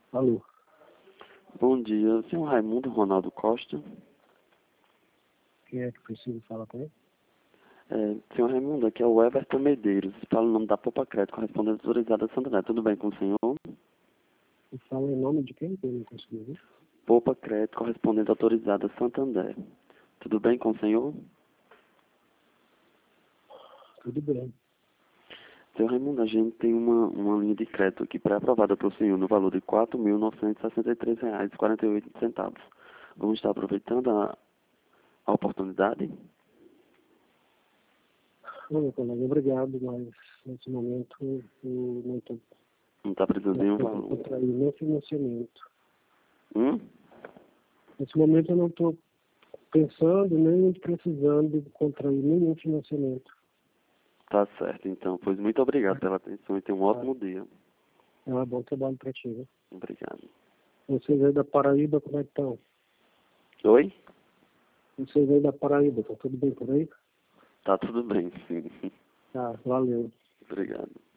Alô, Bom dia, senhor Raimundo Ronaldo Costa. quem é que precisa falar com ele? Senhor Raimundo, aqui é o Everton Medeiros, fala o nome da Poupa Crédito, correspondente autorizada Santo André. Tudo bem com o senhor? E fala em nome de quem que eu não consegui ouvir? Poupa Crédito, correspondente autorizada Santander. Tudo bem com o senhor? Tudo bem. Senhor Raimundo, a gente tem uma linha de crédito aqui pré-aprovada para o senhor no valor de R$ 4.963,48. Vamos estar aproveitando a oportunidade? Não, meu colega, obrigado, mas nesse momento eu não estou Não está precisando de nenhum valor. contrair nem financiamento. Hum? Nesse momento eu não estou pensando nem precisando de contrair nenhum financiamento. Tá certo, então. Pois muito obrigado pela atenção e tenha um ótimo dia. É um bom trabalho para ti, né? Obrigado. Vocês aí da Paraíba, como é que estão? Oi? Vocês aí da Paraíba, tá tudo bem por aí? Tá tudo bem, sim. Tá, valeu. Obrigado.